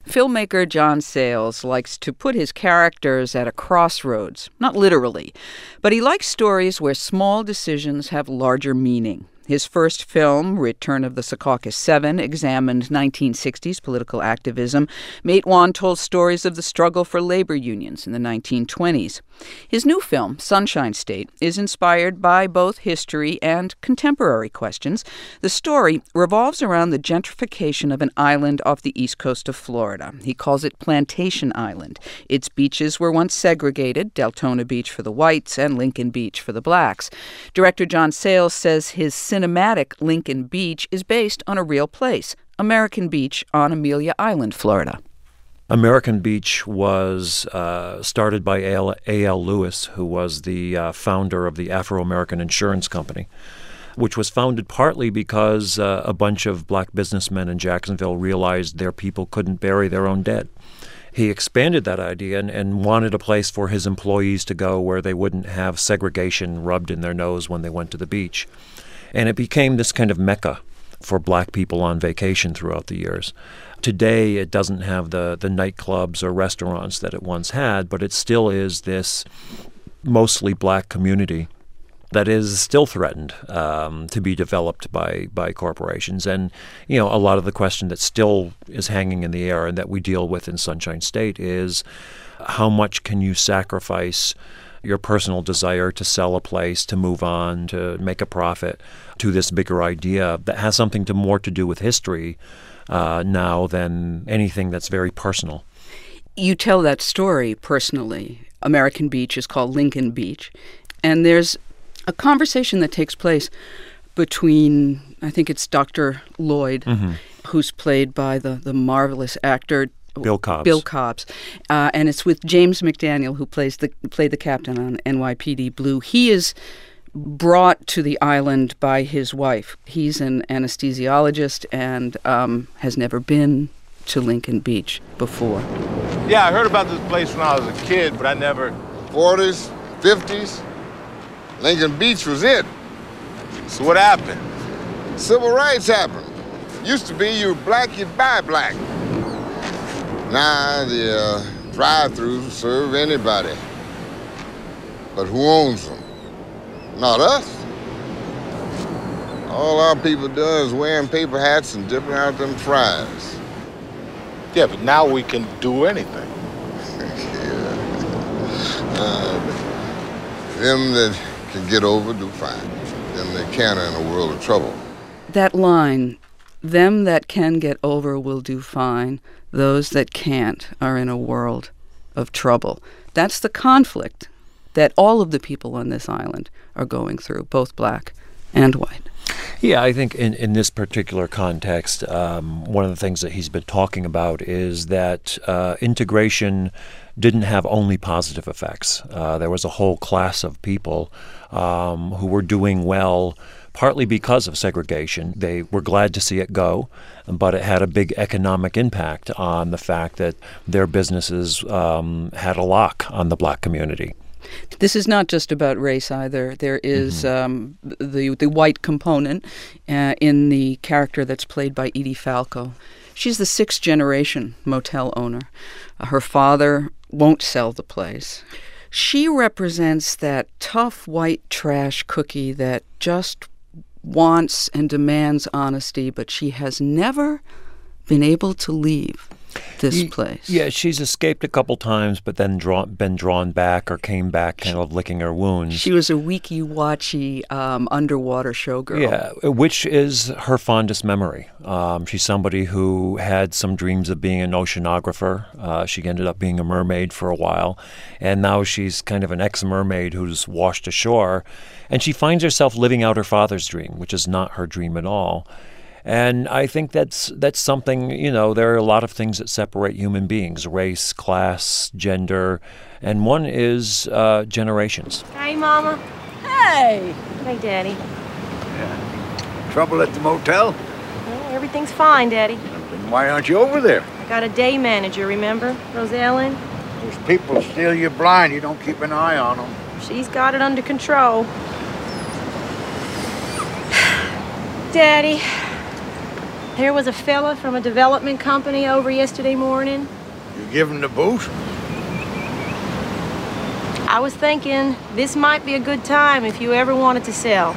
Filmmaker John Sayles likes to put his characters at a crossroads, not literally, but he likes stories where small decisions have larger meaning. His first film, Return of the Secaucus 7, examined 1960s political activism. Matewan told stories of the struggle for labor unions in the 1920s. His new film, Sunshine State, is inspired by both history and contemporary questions. The story revolves around the gentrification of an island off the east coast of Florida. He calls it Plantation Island. Its beaches were once segregated, Deltona Beach for the whites and Lincoln Beach for the blacks. Director John Sayles says his cinematic Lincoln Beach is based on a real place, American Beach on Amelia Island, Florida. American Beach was started by A.L. Lewis, who was the founder of the Afro-American Insurance Company, which was founded partly because a bunch of black businessmen in Jacksonville realized their people couldn't bury their own dead. He expanded that idea and wanted a place for his employees to go where they wouldn't have segregation rubbed in their nose when they went to the beach. And it became this kind of mecca for black people on vacation throughout the years. Today, it doesn't have the nightclubs or restaurants that it once had, but it still is this mostly black community that is still threatened to be developed by corporations. And, you know, a lot of the question that still is hanging in the air and that we deal with in Sunshine State is how much can you sacrifice your personal desire to sell a place, to move on, to make a profit, to this bigger idea that has something more to do with history now than anything that's very personal. You tell that story personally. American Beach is called Lincoln Beach. And there's a conversation that takes place between, I think it's Dr. Lloyd, who's played by the marvelous actor Bill Cobbs. And it's with James McDaniel, who played the captain on NYPD Blue. He is brought to the island by his wife. He's an anesthesiologist and has never been to Lincoln Beach before. Yeah, I heard about this place when I was a kid, but I never... 40s, 50s, Lincoln Beach was it. So what happened? Civil rights happened. Used to be you were black, you'd buy black. Now the drive-thrus serve anybody. But who owns them? Not us. All our people do is wearing paper hats and dipping out them fries. Yeah, but now we can do anything. Them that can get over do fine. Them that can't are in a world of trouble. That line, them that can get over will do fine. Those that can't are in a world of trouble. That's the conflict that all of the people on this island are going through, both black and white. Yeah, I think in this particular context, one of the things that he's been talking about is that integration didn't have only positive effects. There was a whole class of people who were doing well partly because of segregation. They were glad to see it go, but it had a big economic impact on the fact that their businesses had a lock on the black community. This is not just about race either. There is the white component in the character that's played by Edie Falco. She's the sixth-generation motel owner. Her father won't sell the place. She represents that tough white trash cookie that just wants and demands honesty, but she has never been able to leave this place. Yeah, she's escaped a couple times, but then been drawn back or came back kind of licking her wounds. She was a weeky-watchy underwater showgirl. Yeah, which is her fondest memory. She's somebody who had some dreams of being an oceanographer. She ended up being a mermaid for a while, and now she's kind of an ex-mermaid who's washed ashore, and she finds herself living out her father's dream, which is not her dream at all. And I think that's something, you know, there are a lot of things that separate human beings, race, class, gender, and one is generations. Hey, Mama. Hey! Hey, Daddy. Yeah. Trouble at the motel? Well, everything's fine, Daddy. Then why aren't you over there? I got a day manager, remember? Rosellen? Those people steal you blind. You don't keep an eye on them. She's got it under control. Daddy, There was a fella from a development company over yesterday morning. You give him the boot? I was thinking this might be a good time if you ever wanted to sell.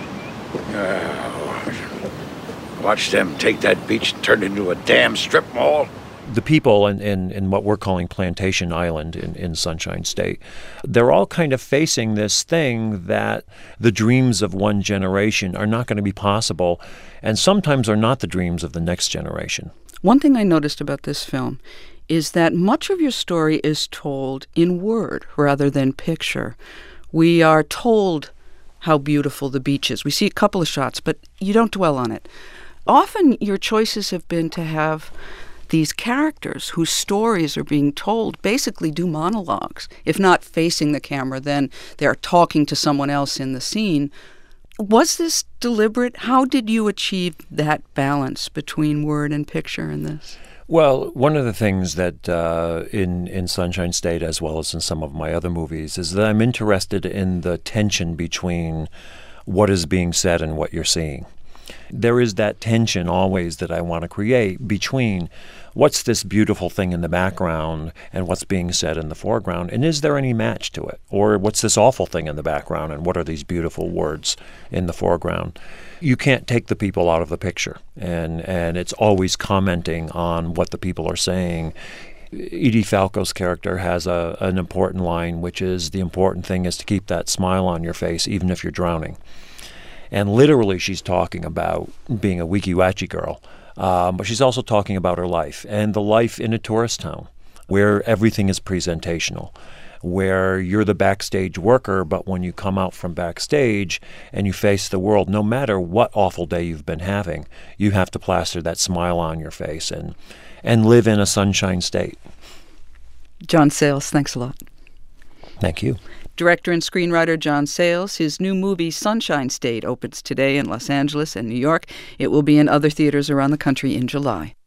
Watch them take that beach and turn it into a damn strip mall. The people in what we're calling Plantation Island in Sunshine State, they're all kind of facing this thing that the dreams of one generation are not going to be possible, and sometimes are not the dreams of the next generation. One thing I noticed about this film is that much of your story is told in word rather than picture. We are told how beautiful the beach is. We see a couple of shots, but you don't dwell on it. Often your choices have been to have these characters whose stories are being told basically do monologues. If not facing the camera, then they're talking to someone else in the scene. Was this deliberate? How did you achieve that balance between word and picture in this? Well, one of the things that in Sunshine State, as well as in some of my other movies, is that I'm interested in the tension between what is being said and what you're seeing. There is that tension always that I want to create between what's this beautiful thing in the background and what's being said in the foreground, and is there any match to it? Or what's this awful thing in the background and what are these beautiful words in the foreground? You can't take the people out of the picture, and it's always commenting on what the people are saying. Edie Falco's character has an important line, which is the important thing is to keep that smile on your face even if you're drowning. And literally she's talking about being a Weeki-Wachee girl, but she's also talking about her life and the life in a tourist town where everything is presentational, where you're the backstage worker, but when you come out from backstage and you face the world, no matter what awful day you've been having, you have to plaster that smile on your face and live in a sunshine state. John Sayles, thanks a lot. Thank you. Director and screenwriter John Sayles. His new movie, Sunshine State, opens today in Los Angeles and New York. It will be in other theaters around the country in July.